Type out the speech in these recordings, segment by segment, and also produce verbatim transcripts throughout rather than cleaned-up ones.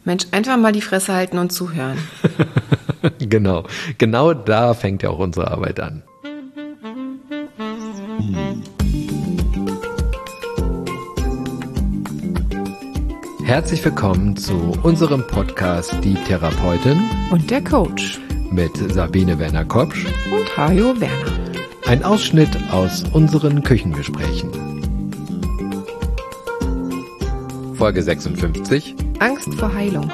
Mensch, einfach mal die Fresse halten und zuhören. Genau, genau da fängt ja auch unsere Arbeit an. Herzlich willkommen zu unserem Podcast Die Therapeutin Und der Coach. Mit Sabine Werner-Kopsch und Hajo Werner. Ein Ausschnitt aus unseren Küchengesprächen. Folge sechsundfünfzig. Angst vor Heilung.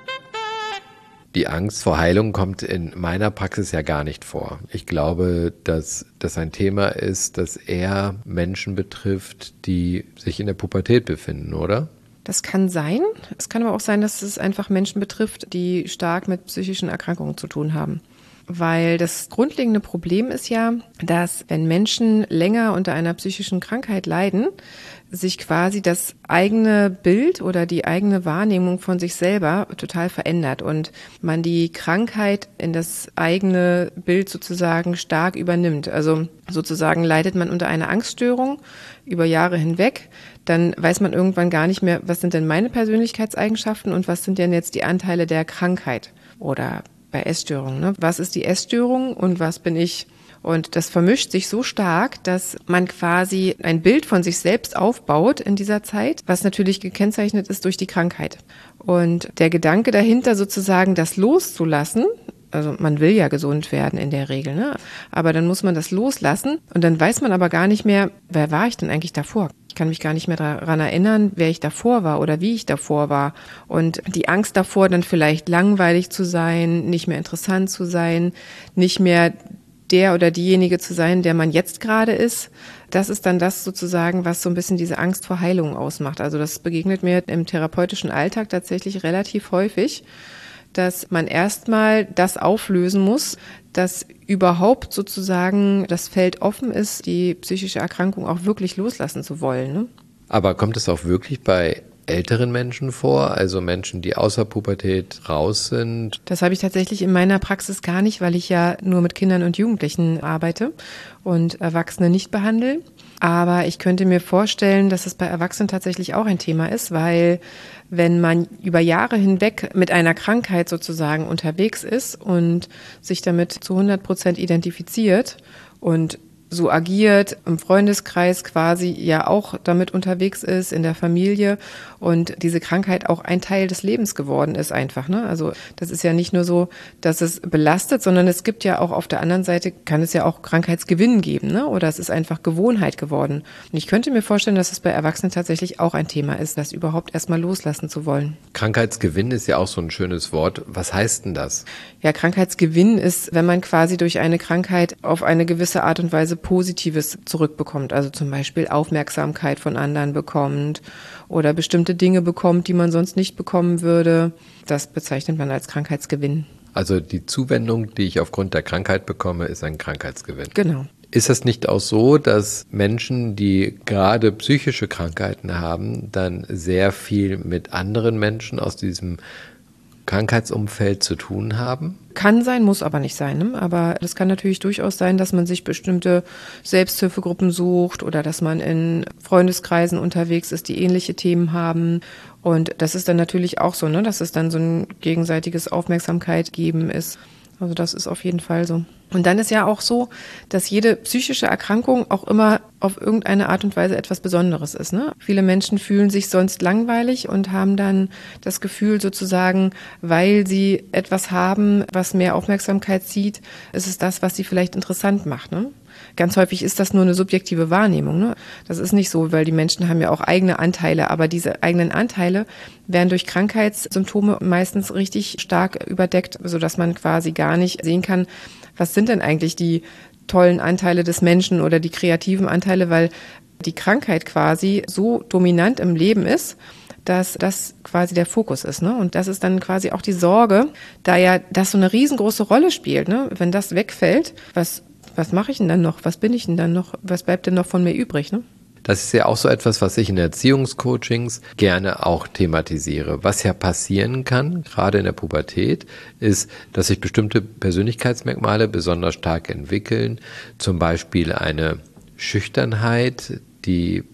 Die Angst vor Heilung kommt in meiner Praxis ja gar nicht vor. Ich glaube, dass das ein Thema ist, das eher Menschen betrifft, die sich in der Pubertät befinden, oder? Das kann sein. Es kann aber auch sein, dass es einfach Menschen betrifft, die stark mit psychischen Erkrankungen zu tun haben. Weil das grundlegende Problem ist ja, dass wenn Menschen länger unter einer psychischen Krankheit leiden, sich quasi das eigene Bild oder die eigene Wahrnehmung von sich selber total verändert und man die Krankheit in das eigene Bild sozusagen stark übernimmt. Also sozusagen leidet man unter einer Angststörung über Jahre hinweg, dann weiß man irgendwann gar nicht mehr, was sind denn meine Persönlichkeitseigenschaften und was sind denn jetzt die Anteile der Krankheit oder bei Essstörungen, ne? Was ist die Essstörung und was bin ich? Und das vermischt sich so stark, dass man quasi ein Bild von sich selbst aufbaut in dieser Zeit, was natürlich gekennzeichnet ist durch die Krankheit. Und der Gedanke dahinter sozusagen, das loszulassen, also man will ja gesund werden in der Regel, ne? Aber dann muss man das loslassen und dann weiß man aber gar nicht mehr, wer war ich denn eigentlich davor? Ich kann mich gar nicht mehr daran erinnern, wer ich davor war oder wie ich davor war. Und die Angst davor, dann vielleicht langweilig zu sein, nicht mehr interessant zu sein, nicht mehr der oder diejenige zu sein, der man jetzt gerade ist, das ist dann das sozusagen, was so ein bisschen diese Angst vor Heilung ausmacht. Also das begegnet mir im therapeutischen Alltag tatsächlich relativ häufig, dass man erstmal das auflösen muss, dass überhaupt sozusagen das Feld offen ist, die psychische Erkrankung auch wirklich loslassen zu wollen. Ne? Aber kommt es auch wirklich bei älteren Menschen vor, also Menschen, die außer Pubertät raus sind? Das habe ich tatsächlich in meiner Praxis gar nicht, weil ich ja nur mit Kindern und Jugendlichen arbeite und Erwachsene nicht behandle. Aber ich könnte mir vorstellen, dass es bei Erwachsenen tatsächlich auch ein Thema ist, weil wenn man über Jahre hinweg mit einer Krankheit sozusagen unterwegs ist und sich damit zu hundert Prozent identifiziert und so agiert, im Freundeskreis quasi ja auch damit unterwegs ist, in der Familie und diese Krankheit auch ein Teil des Lebens geworden ist einfach, ne? Also das ist ja nicht nur so, dass es belastet, sondern es gibt ja auch auf der anderen Seite, kann es ja auch Krankheitsgewinn geben, ne? Oder es ist einfach Gewohnheit geworden. Und ich könnte mir vorstellen, dass es bei Erwachsenen tatsächlich auch ein Thema ist, das überhaupt erstmal loslassen zu wollen. Krankheitsgewinn ist ja auch so ein schönes Wort. Was heißt denn das? Ja, Krankheitsgewinn ist, wenn man quasi durch eine Krankheit auf eine gewisse Art und Weise Positives zurückbekommt, also zum Beispiel Aufmerksamkeit von anderen bekommt oder bestimmte Dinge bekommt, die man sonst nicht bekommen würde. Das bezeichnet man als Krankheitsgewinn. Also die Zuwendung, die ich aufgrund der Krankheit bekomme, ist ein Krankheitsgewinn. Genau. Ist es nicht auch so, dass Menschen, die gerade psychische Krankheiten haben, dann sehr viel mit anderen Menschen aus diesem Krankheitsumfeld zu tun haben? Kann sein, muss aber nicht sein. Ne? Aber es kann natürlich durchaus sein, dass man sich bestimmte Selbsthilfegruppen sucht oder dass man in Freundeskreisen unterwegs ist, die ähnliche Themen haben. Und das ist dann natürlich auch so, ne? Dass es dann so ein gegenseitiges Aufmerksamkeit geben ist. Also das ist auf jeden Fall so. Und dann ist ja auch so, dass jede psychische Erkrankung auch immer auf irgendeine Art und Weise etwas Besonderes ist. Ne? Viele Menschen fühlen sich sonst langweilig und haben dann das Gefühl sozusagen, weil sie etwas haben, was mehr Aufmerksamkeit zieht, ist es das, was sie vielleicht interessant macht. Ne? Ganz häufig ist das nur eine subjektive Wahrnehmung. Ne? Das ist nicht so, weil die Menschen haben ja auch eigene Anteile, aber diese eigenen Anteile werden durch Krankheitssymptome meistens richtig stark überdeckt, sodass man quasi gar nicht sehen kann, was sind denn eigentlich die tollen Anteile des Menschen oder die kreativen Anteile, weil die Krankheit quasi so dominant im Leben ist, dass das quasi der Fokus ist. Ne? Und das ist dann quasi auch die Sorge, da ja das so eine riesengroße Rolle spielt. Ne? Wenn das wegfällt, was, was mache ich denn dann noch? Was bin ich denn dann noch? Was bleibt denn noch von mir übrig? Ne? Das ist ja auch so etwas, was ich in Erziehungscoachings gerne auch thematisiere. Was ja passieren kann, gerade in der Pubertät, ist, dass sich bestimmte Persönlichkeitsmerkmale besonders stark entwickeln. Zum Beispiel eine Schüchternheit, die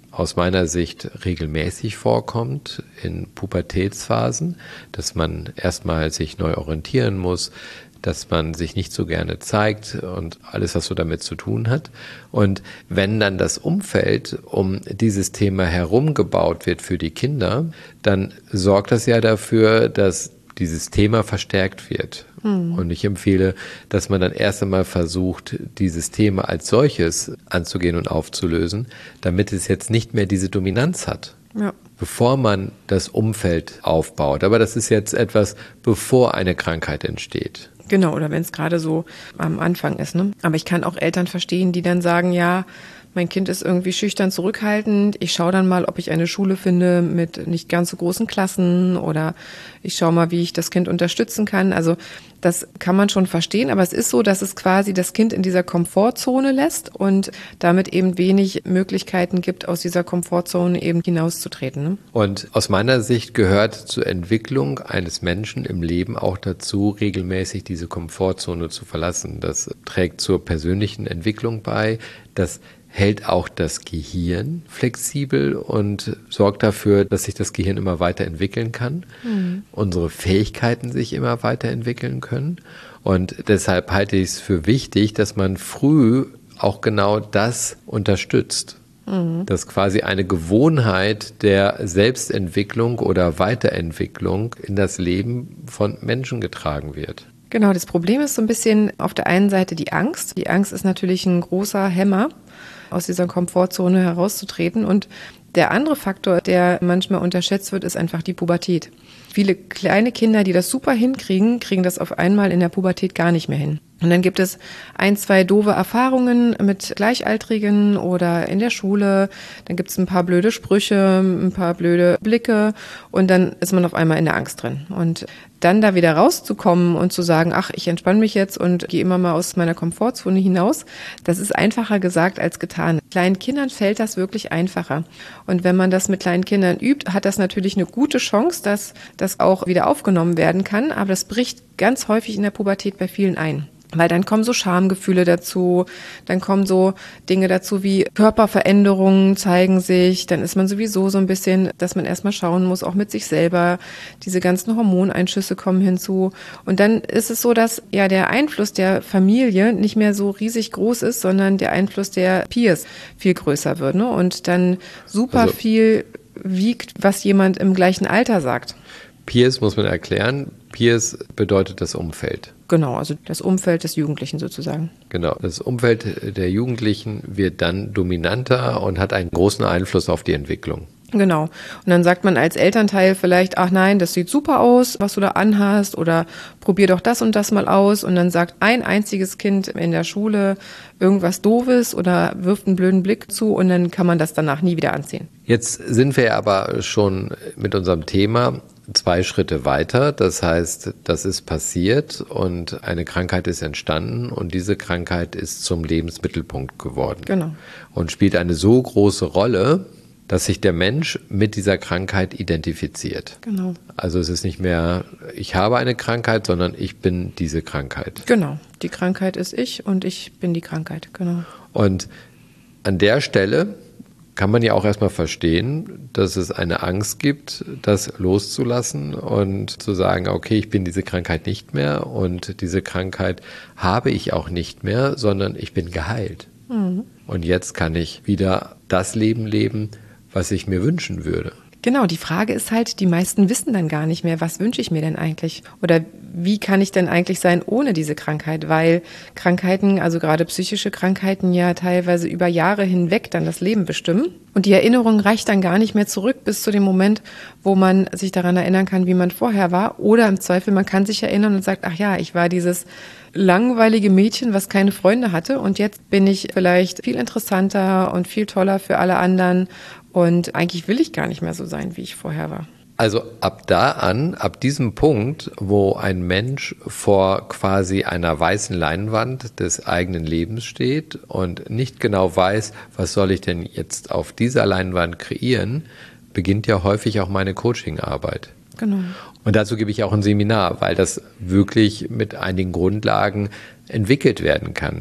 aus meiner Sicht regelmäßig vorkommt in Pubertätsphasen, dass man erstmal sich neu orientieren muss, dass man sich nicht so gerne zeigt und alles, was so damit zu tun hat. Und wenn dann das Umfeld um dieses Thema herum gebaut wird für die Kinder, dann sorgt das ja dafür, dass dieses Thema verstärkt wird. Mhm. Und ich empfehle, dass man dann erst einmal versucht, dieses Thema als solches anzugehen und aufzulösen, damit es jetzt nicht mehr diese Dominanz hat. Ja. Bevor man das Umfeld aufbaut. Aber das ist jetzt etwas, bevor eine Krankheit entsteht. Genau, oder wenn es gerade so am Anfang ist, ne? Aber ich kann auch Eltern verstehen, die dann sagen, ja, mein Kind ist irgendwie schüchtern zurückhaltend. Ich schaue dann mal, ob ich eine Schule finde mit nicht ganz so großen Klassen oder ich schaue mal, wie ich das Kind unterstützen kann. Also das kann man schon verstehen, aber es ist so, dass es quasi das Kind in dieser Komfortzone lässt und damit eben wenig Möglichkeiten gibt, aus dieser Komfortzone eben hinauszutreten. Ne? Und aus meiner Sicht gehört zur Entwicklung eines Menschen im Leben auch dazu, regelmäßig diese Komfortzone zu verlassen. Das trägt zur persönlichen Entwicklung bei. Das hält auch das Gehirn flexibel und sorgt dafür, dass sich das Gehirn immer weiterentwickeln kann, mhm. unsere Fähigkeiten sich immer weiterentwickeln können. Und deshalb halte ich es für wichtig, dass man früh auch genau das unterstützt. Mhm. Dass quasi eine Gewohnheit der Selbstentwicklung oder Weiterentwicklung in das Leben von Menschen getragen wird. Genau, das Problem ist so ein bisschen auf der einen Seite die Angst. Die Angst ist natürlich ein großer Hämmer, aus dieser Komfortzone herauszutreten. Und der andere Faktor, der manchmal unterschätzt wird, ist einfach die Pubertät. Viele kleine Kinder, die das super hinkriegen, kriegen das auf einmal in der Pubertät gar nicht mehr hin. Und dann gibt es ein, zwei doofe Erfahrungen mit Gleichaltrigen oder in der Schule. Dann gibt es ein paar blöde Sprüche, ein paar blöde Blicke und dann ist man auf einmal in der Angst drin. Und dann da wieder rauszukommen und zu sagen, ach, ich entspanne mich jetzt und gehe immer mal aus meiner Komfortzone hinaus, das ist einfacher gesagt als getan. Kleinen Kindern fällt das wirklich einfacher. Und wenn man das mit kleinen Kindern übt, hat das natürlich eine gute Chance, dass das auch wieder aufgenommen werden kann. Aber das bricht ganz häufig in der Pubertät bei vielen ein. Weil dann kommen so Schamgefühle dazu, dann kommen so Dinge dazu wie Körperveränderungen zeigen sich, dann ist man sowieso so ein bisschen, dass man erstmal schauen muss, auch mit sich selber, diese ganzen Hormoneinschüsse kommen hinzu und dann ist es so, dass ja der Einfluss der Familie nicht mehr so riesig groß ist, sondern der Einfluss der Peers viel größer wird, ne? Und dann super also, viel wiegt, was jemand im gleichen Alter sagt. Peers muss man erklären. Peers bedeutet das Umfeld. Genau, also das Umfeld des Jugendlichen sozusagen. Genau, das Umfeld der Jugendlichen wird dann dominanter und hat einen großen Einfluss auf die Entwicklung. Genau. Und dann sagt man als Elternteil vielleicht, ach nein, das sieht super aus, was du da anhast oder probier doch das und das mal aus. Und dann sagt ein einziges Kind in der Schule irgendwas Doofes oder wirft einen blöden Blick zu und dann kann man das danach nie wieder anziehen. Jetzt sind wir aber schon mit unserem Thema zwei Schritte weiter. Das heißt, das ist passiert und eine Krankheit ist entstanden und diese Krankheit ist zum Lebensmittelpunkt geworden. Genau. Und spielt eine so große Rolle, dass sich der Mensch mit dieser Krankheit identifiziert. Genau. Also es ist nicht mehr, ich habe eine Krankheit, sondern ich bin diese Krankheit. Genau. Die Krankheit ist ich und ich bin die Krankheit. Genau. Und an der Stelle kann man ja auch erstmal verstehen, dass es eine Angst gibt, das loszulassen und zu sagen, okay, ich bin diese Krankheit nicht mehr und diese Krankheit habe ich auch nicht mehr, sondern ich bin geheilt. Mhm. Und jetzt kann ich wieder das Leben leben, was ich mir wünschen würde. Genau, die Frage ist halt, die meisten wissen dann gar nicht mehr, was wünsche ich mir denn eigentlich? Oder wie kann ich denn eigentlich sein ohne diese Krankheit? Weil Krankheiten, also gerade psychische Krankheiten, ja teilweise über Jahre hinweg dann das Leben bestimmen. Und die Erinnerung reicht dann gar nicht mehr zurück bis zu dem Moment, wo man sich daran erinnern kann, wie man vorher war. Oder im Zweifel, man kann sich erinnern und sagt, ach ja, ich war dieses langweilige Mädchen, was keine Freunde hatte. Und jetzt bin ich vielleicht viel interessanter und viel toller für alle anderen. Und eigentlich will ich gar nicht mehr so sein, wie ich vorher war. Also ab da an, ab diesem Punkt, wo ein Mensch vor quasi einer weißen Leinwand des eigenen Lebens steht und nicht genau weiß, was soll ich denn jetzt auf dieser Leinwand kreieren, beginnt ja häufig auch meine Coachingarbeit. Genau. Und dazu gebe ich auch ein Seminar, weil das wirklich mit einigen Grundlagen entwickelt werden kann.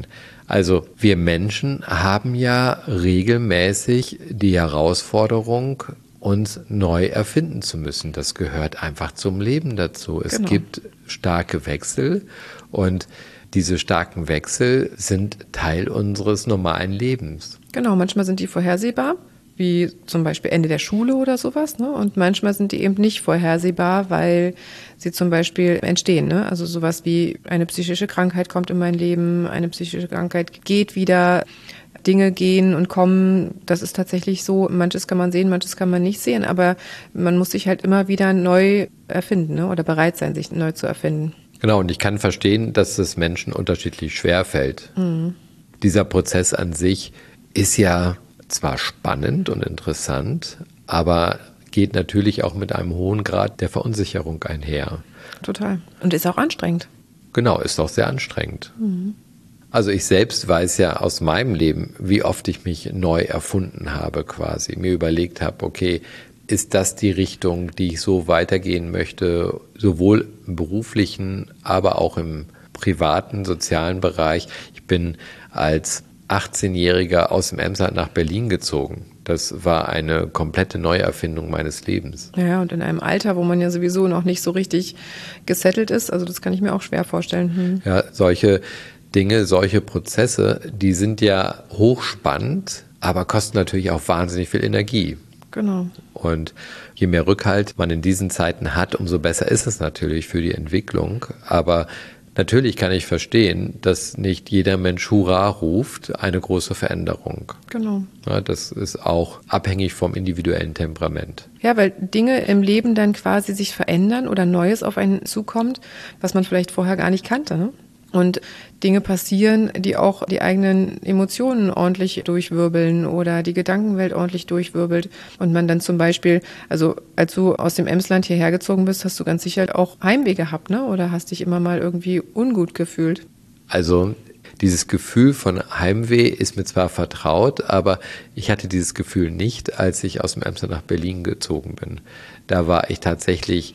Also wir Menschen haben ja regelmäßig die Herausforderung, uns neu erfinden zu müssen. Das gehört einfach zum Leben dazu. Es Genau. gibt starke Wechsel und diese starken Wechsel sind Teil unseres normalen Lebens. Genau, manchmal sind die vorhersehbar, wie zum Beispiel Ende der Schule oder sowas, ne? Und manchmal sind die eben nicht vorhersehbar, weil sie zum Beispiel entstehen, ne? Also sowas wie eine psychische Krankheit kommt in mein Leben, eine psychische Krankheit geht wieder, Dinge gehen und kommen. Das ist tatsächlich so, manches kann man sehen, manches kann man nicht sehen, aber man muss sich halt immer wieder neu erfinden, ne? Oder bereit sein, sich neu zu erfinden. Genau, und ich kann verstehen, dass es Menschen unterschiedlich schwer fällt. Mhm. Dieser Prozess an sich ist ja zwar spannend und interessant, aber geht natürlich auch mit einem hohen Grad der Verunsicherung einher. Total. Und ist auch anstrengend. Genau, ist auch sehr anstrengend. Mhm. Also ich selbst weiß ja aus meinem Leben, wie oft ich mich neu erfunden habe quasi. Mir überlegt habe, okay, ist das die Richtung, die ich so weitergehen möchte, sowohl im beruflichen, aber auch im privaten, sozialen Bereich. Ich bin als achtzehnjähriger aus dem Emsland nach Berlin gezogen. Das war eine komplette Neuerfindung meines Lebens. Ja, und in einem Alter, wo man ja sowieso noch nicht so richtig gesettelt ist, also das kann ich mir auch schwer vorstellen. Hm. Ja, solche Dinge, solche Prozesse, die sind ja hochspannend, aber kosten natürlich auch wahnsinnig viel Energie. Genau. Und je mehr Rückhalt man in diesen Zeiten hat, umso besser ist es natürlich für die Entwicklung. Aber natürlich kann ich verstehen, dass nicht jeder Mensch Hurra ruft, eine große Veränderung. Genau. Ja, das ist auch abhängig vom individuellen Temperament. Ja, weil Dinge im Leben dann quasi sich verändern oder Neues auf einen zukommt, was man vielleicht vorher gar nicht kannte, ne? Und Dinge passieren, die auch die eigenen Emotionen ordentlich durchwirbeln oder die Gedankenwelt ordentlich durchwirbelt. Und man dann zum Beispiel, also als du aus dem Emsland hierher gezogen bist, hast du ganz sicher auch Heimweh gehabt, ne? Oder hast dich immer mal irgendwie ungut gefühlt? Also dieses Gefühl von Heimweh ist mir zwar vertraut, aber ich hatte dieses Gefühl nicht, als ich aus dem Emsland nach Berlin gezogen bin. Da war ich tatsächlich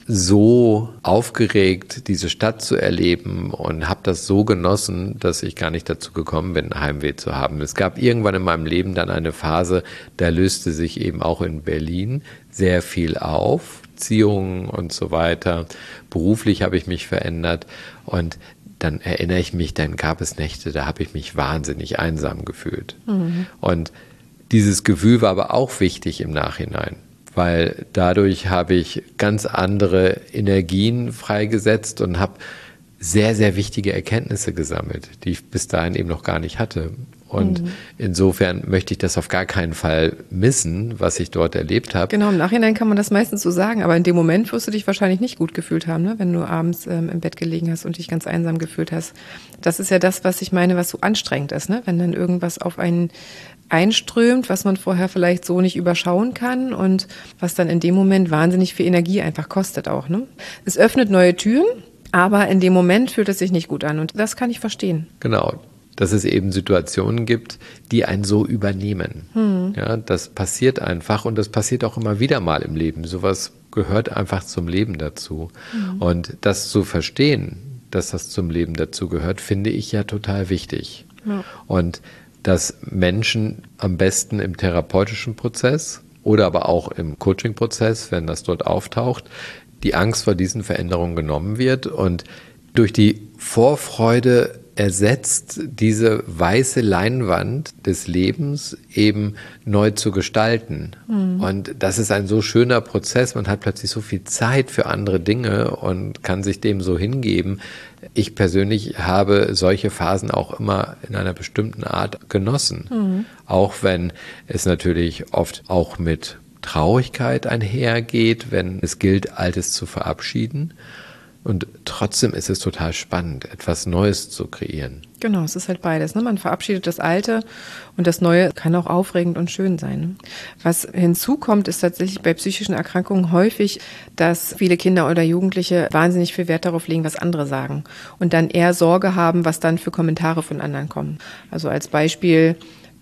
so aufgeregt, diese Stadt zu erleben und habe das so genossen, dass ich gar nicht dazu gekommen bin, Heimweh zu haben. Es gab irgendwann in meinem Leben dann eine Phase, da löste sich eben auch in Berlin sehr viel auf, Beziehungen und so weiter. Beruflich habe ich mich verändert und dann erinnere ich mich, dann gab es Nächte, da habe ich mich wahnsinnig einsam gefühlt. Mhm. Und dieses Gefühl war aber auch wichtig im Nachhinein, weil dadurch habe ich ganz andere Energien freigesetzt und habe sehr, sehr wichtige Erkenntnisse gesammelt, die ich bis dahin eben noch gar nicht hatte. Und mhm. insofern möchte ich das auf gar keinen Fall missen, was ich dort erlebt habe. Genau, im Nachhinein kann man das meistens so sagen, aber in dem Moment wirst du dich wahrscheinlich nicht gut gefühlt haben, ne? Wenn du abends ähm, im Bett gelegen hast und dich ganz einsam gefühlt hast. Das ist ja das, was ich meine, was so anstrengend ist, ne? Wenn dann irgendwas auf einen einströmt, was man vorher vielleicht so nicht überschauen kann und was dann in dem Moment wahnsinnig viel Energie einfach kostet auch, ne? Es öffnet neue Türen, aber in dem Moment fühlt es sich nicht gut an und das kann ich verstehen. Genau. Dass es eben Situationen gibt, die einen so übernehmen. Hm. Ja, das passiert einfach und das passiert auch immer wieder mal im Leben. Sowas gehört einfach zum Leben dazu. Hm. Und das zu verstehen, dass das zum Leben dazu gehört, finde ich ja total wichtig. Ja. Und dass Menschen am besten im therapeutischen Prozess oder aber auch im Coaching-Prozess, wenn das dort auftaucht, die Angst vor diesen Veränderungen genommen wird und durch die Vorfreude ersetzt diese weiße Leinwand des Lebens eben neu zu gestalten. Mhm. Und das ist ein so schöner Prozess. Man hat plötzlich so viel Zeit für andere Dinge und kann sich dem so hingeben. Ich persönlich habe solche Phasen auch immer in einer bestimmten Art genossen. Mhm. Auch wenn es natürlich oft auch mit Traurigkeit einhergeht, wenn es gilt, Altes zu verabschieden. Und trotzdem ist es total spannend, etwas Neues zu kreieren. Genau, es ist halt beides, ne? Man verabschiedet das Alte und das Neue kann auch aufregend und schön sein, ne? Was hinzukommt, ist tatsächlich bei psychischen Erkrankungen häufig, dass viele Kinder oder Jugendliche wahnsinnig viel Wert darauf legen, was andere sagen und dann eher Sorge haben, was dann für Kommentare von anderen kommen. Also als Beispiel,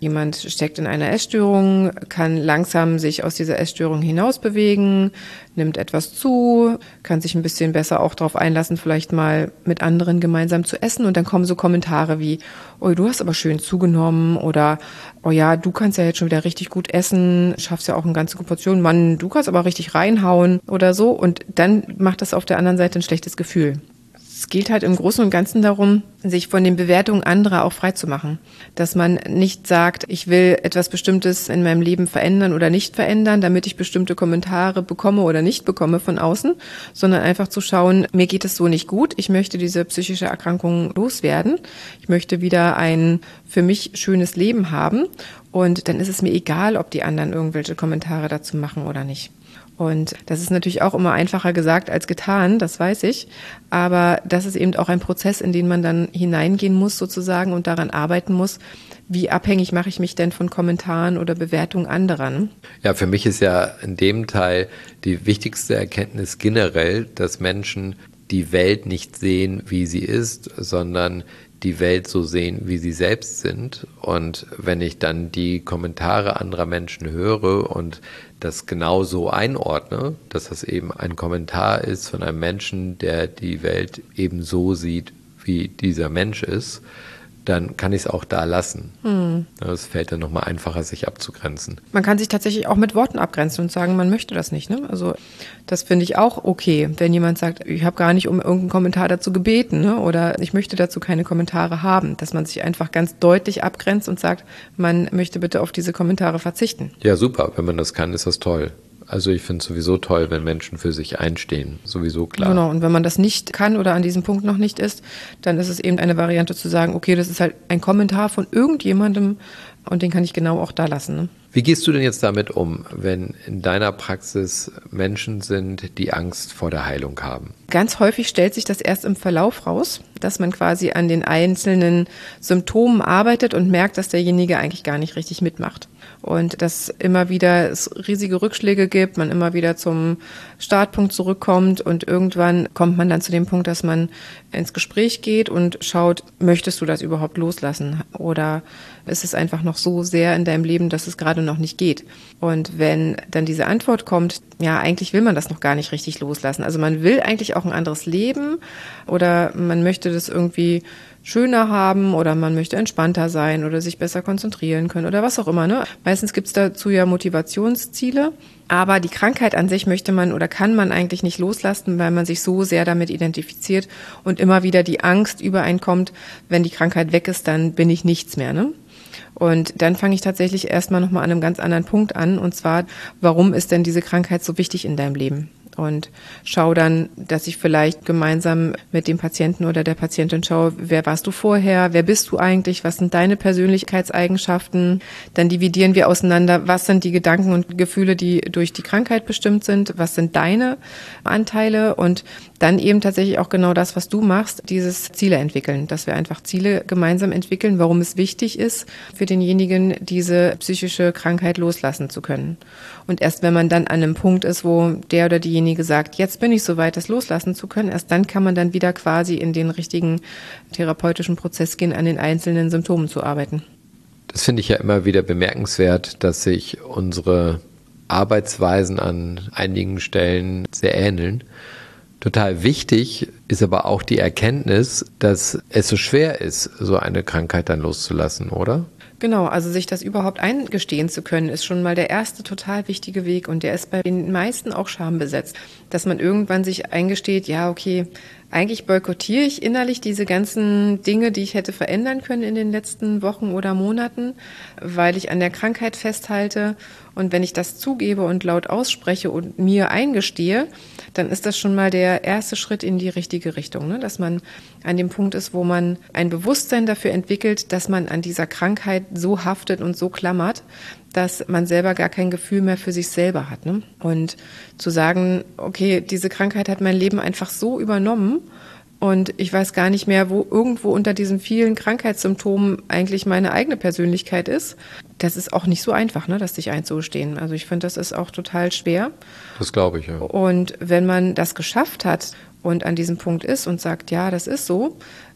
Jemand steckt in einer Essstörung, kann langsam sich aus dieser Essstörung hinausbewegen, nimmt etwas zu, kann sich ein bisschen besser auch darauf einlassen, vielleicht mal mit anderen gemeinsam zu essen. Und dann kommen so Kommentare wie, oh, du hast aber schön zugenommen oder, oh ja, du kannst ja jetzt schon wieder richtig gut essen, schaffst ja auch eine ganze Portion, Mann, du kannst aber richtig reinhauen oder so. Und dann macht das auf der anderen Seite ein schlechtes Gefühl. Es geht halt im Großen und Ganzen darum, sich von den Bewertungen anderer auch freizumachen. Dass man nicht sagt, ich will etwas Bestimmtes in meinem Leben verändern oder nicht verändern, damit ich bestimmte Kommentare bekomme oder nicht bekomme von außen, sondern einfach zu schauen, mir geht es so nicht gut, ich möchte diese psychische Erkrankung loswerden, ich möchte wieder ein für mich schönes Leben haben und dann ist es mir egal, ob die anderen irgendwelche Kommentare dazu machen oder nicht. Und das ist natürlich auch immer einfacher gesagt als getan, das weiß ich. Aber das ist eben auch ein Prozess, in den man dann hineingehen muss sozusagen und daran arbeiten muss, wie abhängig mache ich mich denn von Kommentaren oder Bewertungen anderer. Ne? Ja, für mich ist ja in dem Teil die wichtigste Erkenntnis generell, dass Menschen die Welt nicht sehen, wie sie ist, sondern die Welt so sehen, wie sie selbst sind. Und wenn ich dann die Kommentare anderer Menschen höre und das genau so einordne, dass das eben ein Kommentar ist von einem Menschen, der die Welt eben so sieht, wie dieser Mensch ist, dann kann ich es auch da lassen. Hm. Es fällt dann nochmal einfacher, sich abzugrenzen. Man kann sich tatsächlich auch mit Worten abgrenzen und sagen, man möchte das nicht. Ne? Also das finde ich auch okay, wenn jemand sagt, ich habe gar nicht um irgendeinen Kommentar dazu gebeten, ne? Oder ich möchte dazu keine Kommentare haben, dass man sich einfach ganz deutlich abgrenzt und sagt, man möchte bitte auf diese Kommentare verzichten. Ja, super. Wenn man das kann, ist das toll. Also ich finde es sowieso toll, wenn Menschen für sich einstehen, sowieso klar. Genau, und wenn man das nicht kann oder an diesem Punkt noch nicht ist, dann ist es eben eine Variante zu sagen, okay, das ist halt ein Kommentar von irgendjemandem und den kann ich genau auch da lassen. Ne? Wie gehst du denn jetzt damit um, wenn in deiner Praxis Menschen sind, die Angst vor der Heilung haben? Ganz häufig stellt sich das erst im Verlauf raus, dass man quasi an den einzelnen Symptomen arbeitet und merkt, dass derjenige eigentlich gar nicht richtig mitmacht. Und dass immer wieder es riesige Rückschläge gibt, man immer wieder zum Startpunkt zurückkommt und irgendwann kommt man dann zu dem Punkt, dass man ins Gespräch geht und schaut, möchtest du das überhaupt loslassen oder ist es einfach noch so sehr in deinem Leben, dass es gerade noch nicht geht? Und wenn dann diese Antwort kommt, ja, eigentlich will man das noch gar nicht richtig loslassen. Also man will eigentlich auch ein anderes Leben oder man möchte das irgendwie schöner haben oder man möchte entspannter sein oder sich besser konzentrieren können oder was auch immer. Ne? Meistens gibt es dazu ja Motivationsziele, aber die Krankheit an sich möchte man oder kann man eigentlich nicht loslassen, weil man sich so sehr damit identifiziert und immer wieder die Angst übereinkommt, wenn die Krankheit weg ist, dann bin ich nichts mehr. Ne? Und dann fange ich tatsächlich erstmal nochmal an einem ganz anderen Punkt an, und zwar, warum ist denn diese Krankheit so wichtig in deinem Leben? Und schaue dann, dass ich vielleicht gemeinsam mit dem Patienten oder der Patientin schaue, wer warst du vorher, wer bist du eigentlich, was sind deine Persönlichkeitseigenschaften. Dann dividieren wir auseinander, was sind die Gedanken und Gefühle, die durch die Krankheit bestimmt sind, was sind deine Anteile und dann eben tatsächlich auch genau das, was du machst, dieses Ziele entwickeln, dass wir einfach Ziele gemeinsam entwickeln, warum es wichtig ist, für denjenigen diese psychische Krankheit loslassen zu können. Und erst wenn man dann an einem Punkt ist, wo der oder diejenige sagt, jetzt bin ich soweit, das loslassen zu können, erst dann kann man dann wieder quasi in den richtigen therapeutischen Prozess gehen, an den einzelnen Symptomen zu arbeiten. Das finde ich ja immer wieder bemerkenswert, dass sich unsere Arbeitsweisen an einigen Stellen sehr ähneln. Total wichtig ist aber auch die Erkenntnis, dass es so schwer ist, so eine Krankheit dann loszulassen, oder? Genau, also sich das überhaupt eingestehen zu können, ist schon mal der erste total wichtige Weg und der ist bei den meisten auch schambesetzt, dass man irgendwann sich eingesteht, ja, okay, eigentlich boykottiere ich innerlich diese ganzen Dinge, die ich hätte verändern können in den letzten Wochen oder Monaten, weil ich an der Krankheit festhalte. Und wenn ich das zugebe und laut ausspreche und mir eingestehe, dann ist das schon mal der erste Schritt in die richtige Richtung, ne? Dass man an dem Punkt ist, wo man ein Bewusstsein dafür entwickelt, dass man an dieser Krankheit so haftet und so klammert, dass man selber gar kein Gefühl mehr für sich selber hat. Ne? Und zu sagen, okay, diese Krankheit hat mein Leben einfach so übernommen und ich weiß gar nicht mehr, wo irgendwo unter diesen vielen Krankheitssymptomen eigentlich meine eigene Persönlichkeit ist. Das ist auch nicht so einfach, ne, das sich einzugestehen. Also ich finde, das ist auch total schwer. Das glaube ich, ja. Und wenn man das geschafft hat und an diesem Punkt ist und sagt, ja, das ist so,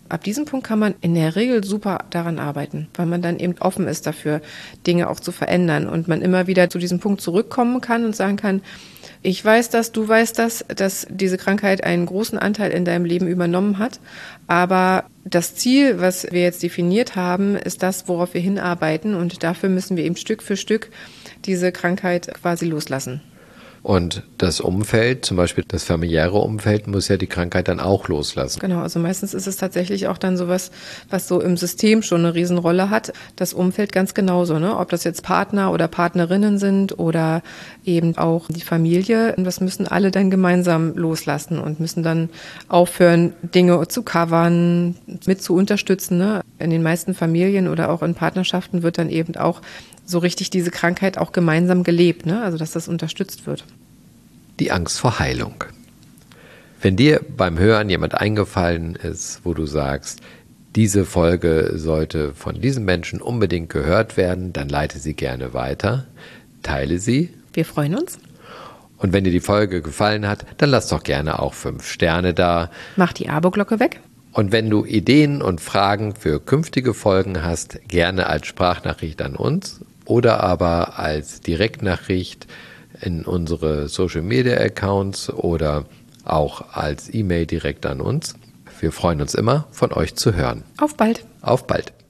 ab diesem Punkt kann man in der Regel super daran arbeiten, weil man dann eben offen ist dafür, Dinge auch zu verändern und man immer wieder zu diesem Punkt zurückkommen kann und sagen kann, ich weiß das, du weißt das, dass diese Krankheit einen großen Anteil in deinem Leben übernommen hat. Aber das Ziel, was wir jetzt definiert haben, ist das, worauf wir hinarbeiten. Und dafür müssen wir eben Stück für Stück diese Krankheit quasi loslassen. Und das Umfeld, zum Beispiel das familiäre Umfeld, muss ja die Krankheit dann auch loslassen. Genau, also meistens ist es tatsächlich auch dann sowas, was so im System schon eine Riesenrolle hat. Das Umfeld ganz genauso, ne? Ob das jetzt Partner oder Partnerinnen sind oder eben auch die Familie. Das müssen alle dann gemeinsam loslassen und müssen dann aufhören, Dinge zu covern, mit zu unterstützen. Ne? In den meisten Familien oder auch in Partnerschaften wird dann eben auch so richtig diese Krankheit auch gemeinsam gelebt, ne? Also dass das unterstützt wird. Die Angst vor Heilung. Wenn dir beim Hören jemand eingefallen ist, wo du sagst, diese Folge sollte von diesem Menschen unbedingt gehört werden, dann leite sie gerne weiter, teile sie. Wir freuen uns. Und wenn dir die Folge gefallen hat, dann lass doch gerne auch fünf Sterne da. Mach die Abo-Glocke weg. Und wenn du Ideen und Fragen für künftige Folgen hast, gerne als Sprachnachricht an uns oder aber als Direktnachricht in unsere Social-Media-Accounts oder auch als E-Mail direkt an uns. Wir freuen uns immer, von euch zu hören. Auf bald. Auf bald.